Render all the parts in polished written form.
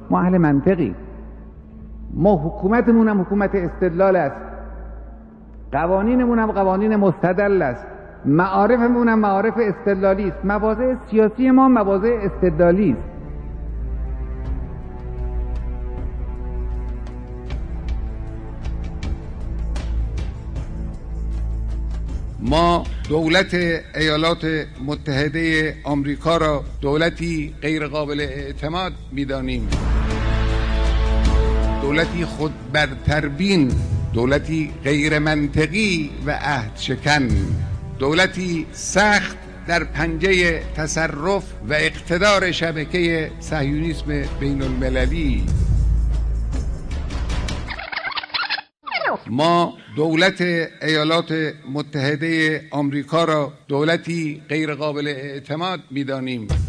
ما اهل منطقی، ما حکومتمون هم حکومت استدلال است، قوانینمون هم قوانین مستدل است، معارفمون هم معارف استدلالی است، مواضع سیاسی ما مواضع استدلالی است. ما دولت ایالات متحده آمریکا را دولتی غیر قابل اعتماد می‌دانیم، دولتی خود برتربین، دولتی غیر منطقی و عهد شکن، دولتی سخت در پنجه تصرف و اقتدار شبکه صهیونیسم بین المللی. ما دولت ایالات متحده آمریکا را دولتی غیر قابل اعتماد می‌دانیم. 60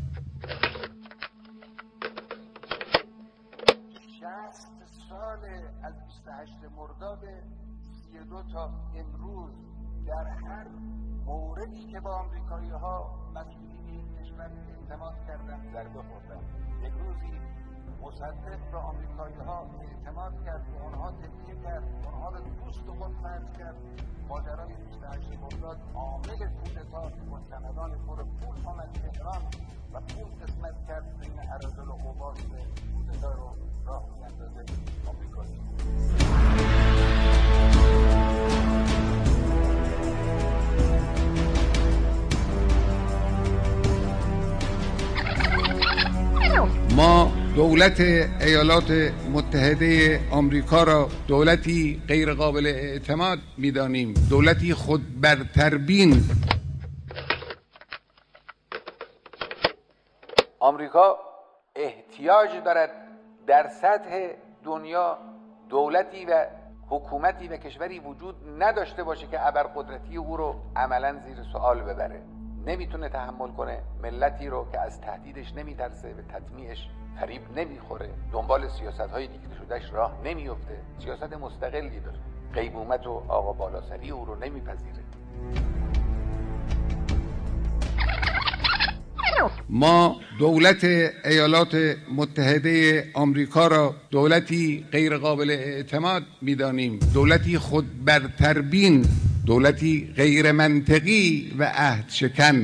سال از 28 مرداد 32 تا امروز در هر موردی که با آمریکایی‌ها مسئولین این کشور اعتماد کردن ضربه خوردن. یک روزی مصدق به آمریکایی‌ها اعتماد کرد و آنها تکیه کرد، آنها را دوست خود فرض کرد. ماجرای 28 مرداد عامل کودتا مستندان پر پول آمد تهران و پول قسمت کرد بین اراذل و اوباس کودتا رو راه می‌اندازه آمریکایی. ما دولت ایالات متحده آمریکا را دولتی غیر قابل اعتماد می‌دانیم، دولتی خود برتربین. آمریکا احتیاج دارد در سطح دنیا دولتی و حکومتی و کشوری وجود نداشته باشه که ابرقدرتی او رو عملاً زیر سوال ببره. نمیتونه تحمل کنه ملتی رو که از تهدیدش نمیترسه، به تطمیعش فریب نمیخوره، دنبال سیاست‌های دیکته شدهش راه نمیفته، سیاست مستقلی داره، قیمومت و آقا بالاسری او رو نمیپذیره. ما دولت ایالات متحده آمریکا را دولتی غیر قابل اعتماد می‌دانیم، دولتی خود برتربین، دولتی غیر منطقی و عهد شکن.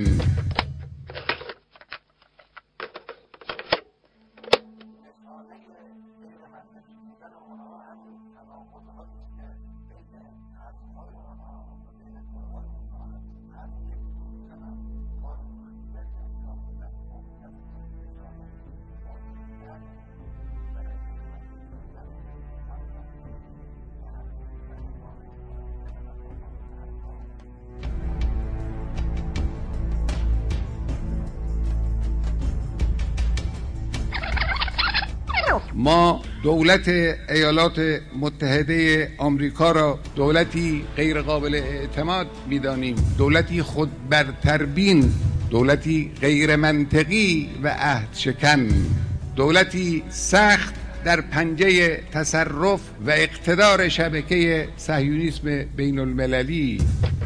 ما دولت ایالات متحده آمریکا را دولتی غیر قابل اعتماد می‌دانیم، دولتی خود برتربین، دولتی غیر منطقی و عهد شکن، دولتی سخت در پنجه تصرف و اقتدار شبکه صهیونیسم بین المللی.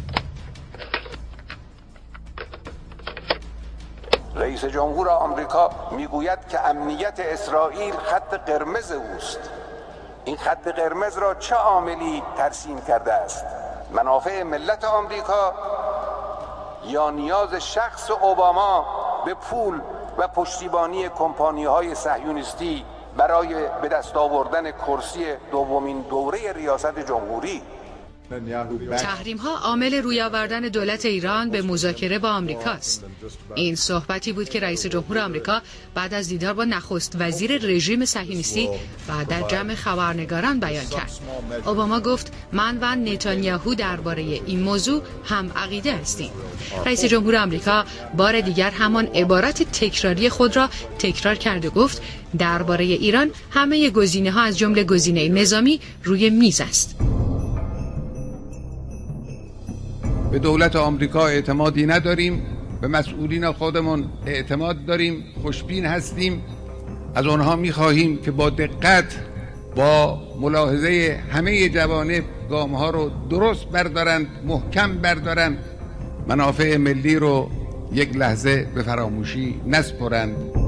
رئیس جمهور آمریکا میگوید که امنیت اسرائیل خط قرمز اوست. این خط قرمز را چه عاملی ترسیم کرده است؟ منافع ملت آمریکا یا نیاز شخص اوباما به پول و پشتیبانی کمپانی‌های صهیونیستی برای به دست آوردن کرسی دومین دوره ریاست جمهوری؟ تحریم‌ها عامل روی آوردن دولت ایران به مذاکره با آمریکاست. این صحبتی بود که رئیس جمهور آمریکا بعد از دیدار با نخست وزیر رژیم صهیونیستی و در جمع خبرنگاران بیان کرد. اوباما گفت من و نتانیاهو درباره این موضوع هم عقیده هستیم. رئیس جمهور آمریکا بار دیگر همان عبارت تکراری خود را تکرار کرد و گفت درباره ایران همه گزینه‌ها از جمله گزینه نظامی روی میز است. به دولت آمریکا اعتمادی نداریم، به مسئولین خودمون اعتماد داریم، خوشبین هستیم. از آنها می‌خواهیم که با دقت، با ملاحظه همه جوانب گام‌ها رو درست بردارند، محکم بردارند، منافع ملی رو یک لحظه به فراموشی نسپرند.